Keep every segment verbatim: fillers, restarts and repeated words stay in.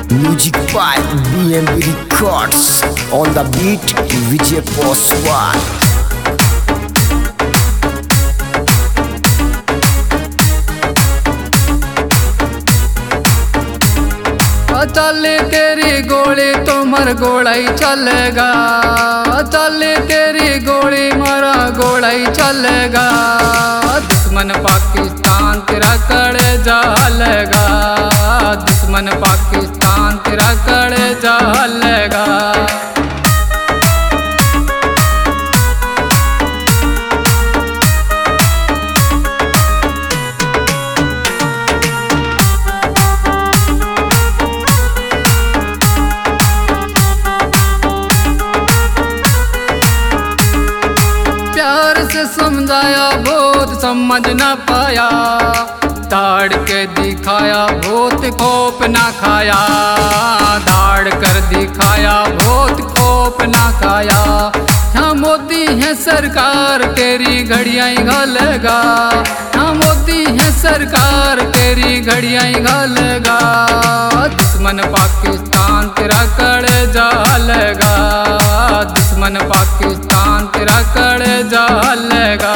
Music by B M B Records. On the beat, Vijay Poswal. चल तेरी गोली तो मर गोला ही चलेगा, चल तेरी गोली मरा गोला ही चलेगा। दुश्मन पाकिस्तान तेरा कड़े जालेगा, दुश्मन पाकिस्तान तेरा कड़े जालेगा। प्यार से समझाया बहुत समझ न पाया, दाड़ के दिखाया बहुत खोप ना खाया, दाड़ कर दिखाया बहुत खोप ना खाया। हाँ मोदी है सरकार तेरी घड़ियाँ घालेगा, हाँ मोदी है सरकार तेरी घड़ियाँ घालेगा। दुश्मन पाकिस्तान तेरा कड़े जालेगा, दुश्मन पाकिस्तान तेरा कड़े जालेगा।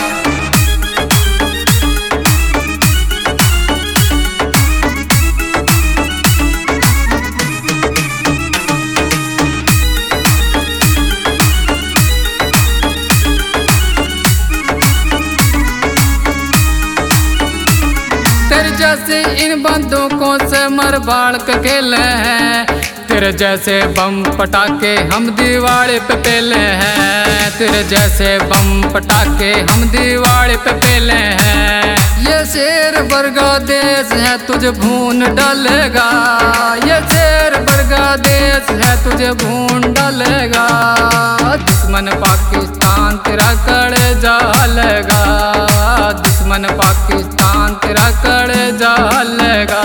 तेरे जैसे इन बंदूकों से मर बाढ़ के खेले हैं, तेरे जैसे बम पटाखे हम दीवार पे पेले हैं, तेरे जैसे बम पटाखे हम दीवार पे पेले हैं। ये शेर बरगा देश है तुझे भून डालेगा, ये शेर बरगा देश है तुझे भून डालेगा। दुश्मन पाकिस्तान तेरा कड़े जालेगा, दुश्मन पाकिस्तान तेरा कड़े जालेगा।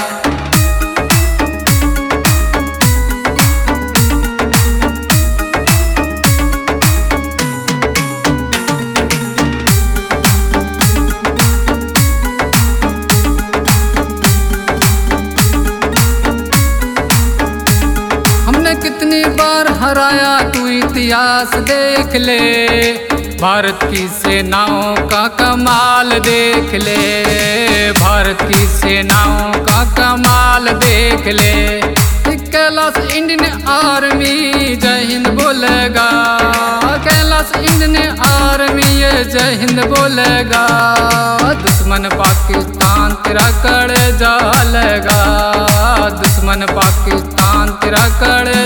हमने कितनी बार हराया तू इतिहास देख ले, भारत की सेनाओं का कमाल देख ले, भारत की सेनाओं का कमाल देख ले। कैलाश इंडियन आर्मी जय हिंद बोलेगा, कैलाश इंडियन आर्मी ये जय हिंद बोलेगा। दुश्मन पाकिस्तान तेरा कड़े जालेगा, दुश्मन पाकिस्तान तेरा कड़े